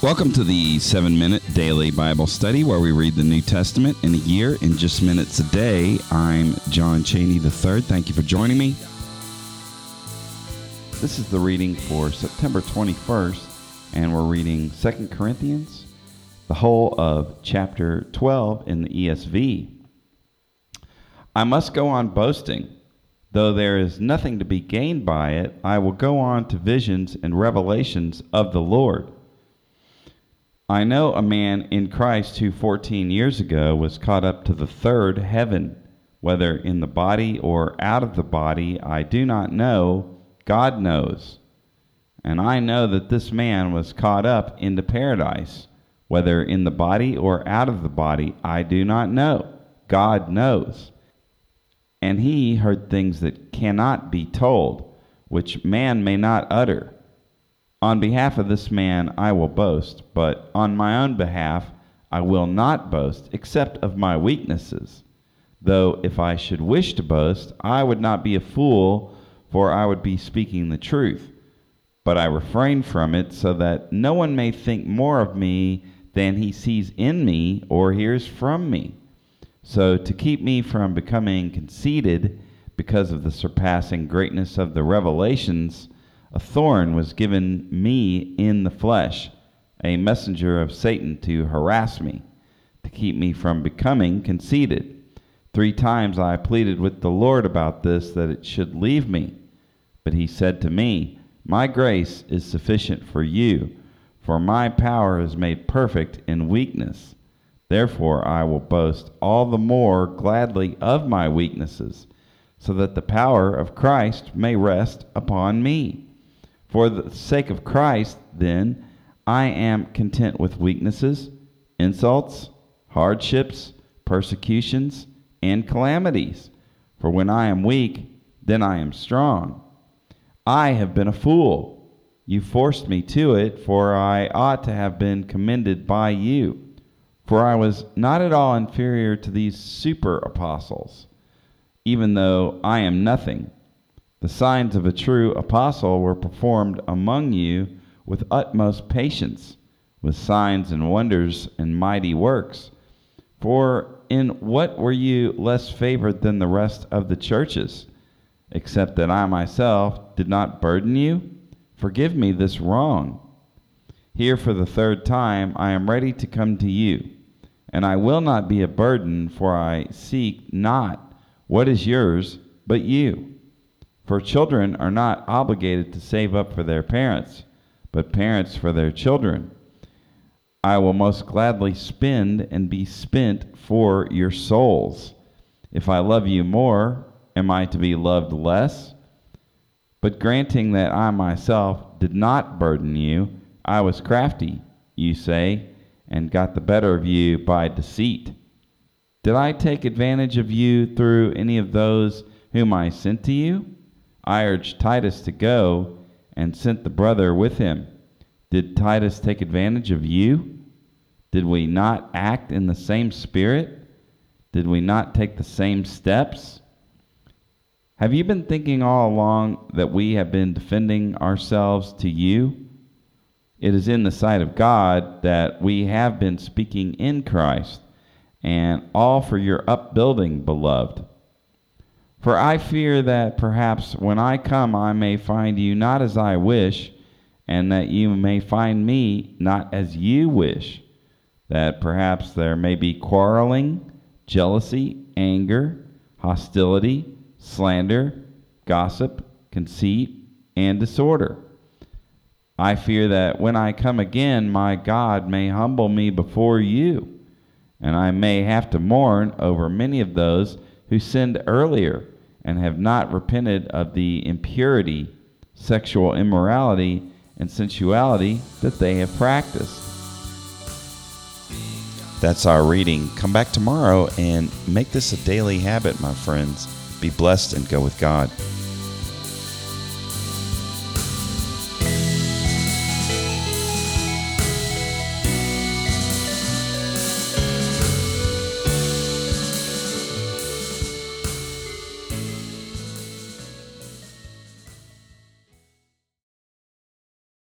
Welcome to the 7-Minute Daily Bible Study, where we read the New Testament in a year in just minutes a day. I'm John Cheney III. Thank you for joining me. This is the reading for September 21st, and we're reading 2 Corinthians, the whole of chapter 12 in the ESV. I must go on boasting. Though there is nothing to be gained by it, I will go on to visions and revelations of the Lord. I know a man in Christ who 14 years ago was caught up to the third heaven. Whether in the body or out of the body, I do not know. God knows. And I know that this man was caught up into paradise. Whether in the body or out of the body, I do not know. God knows. And he heard things that cannot be told, which man may not utter. On behalf of this man I will boast, but on my own behalf I will not boast, except of my weaknesses. Though if I should wish to boast, I would not be a fool, for I would be speaking the truth. But I refrain from it, so that no one may think more of me than he sees in me or hears from me. So to keep me from becoming conceited because of the surpassing greatness of the revelations, a thorn was given me in the flesh, a messenger of Satan to harass me, to keep me from becoming conceited. 3 times I pleaded with the Lord about this, that it should leave me. But he said to me, My grace is sufficient for you, for my power is made perfect in weakness. Therefore I will boast all the more gladly of my weaknesses, so that the power of Christ may rest upon me. For the sake of Christ, then, I am content with weaknesses, insults, hardships, persecutions, and calamities. For when I am weak, then I am strong. I have been a fool. You forced me to it, for I ought to have been commended by you. For I was not at all inferior to these super apostles, even though I am nothing. The signs of a true apostle were performed among you with utmost patience, with signs and wonders and mighty works. For in what were you less favored than the rest of the churches, except that I myself did not burden you? Forgive me this wrong. Here for the 3rd time I am ready to come to you, and I will not be a burden, for I seek not what is yours, but you. For children are not obligated to save up for their parents, but parents for their children. I will most gladly spend and be spent for your souls. If I love you more, am I to be loved less? But granting that I myself did not burden you, I was crafty, you say, and got the better of you by deceit. Did I take advantage of you through any of those whom I sent to you? I urged Titus to go, and sent the brother with him. Did Titus take advantage of you? Did we not act in the same spirit? Did we not take the same steps? Have you been thinking all along that we have been defending ourselves to you? It is in the sight of God that we have been speaking in Christ, and all for your upbuilding, beloved. For I fear that perhaps when I come I may find you not as I wish, and that you may find me not as you wish, that perhaps there may be quarreling, jealousy, anger, hostility, slander, gossip, conceit, and disorder. I fear that when I come again, my God may humble me before you, and I may have to mourn over many of those who sinned earlier and have not repented of the impurity, sexual immorality, and sensuality that they have practiced. That's our reading. Come back tomorrow and make this a daily habit, my friends. Be blessed and go with God.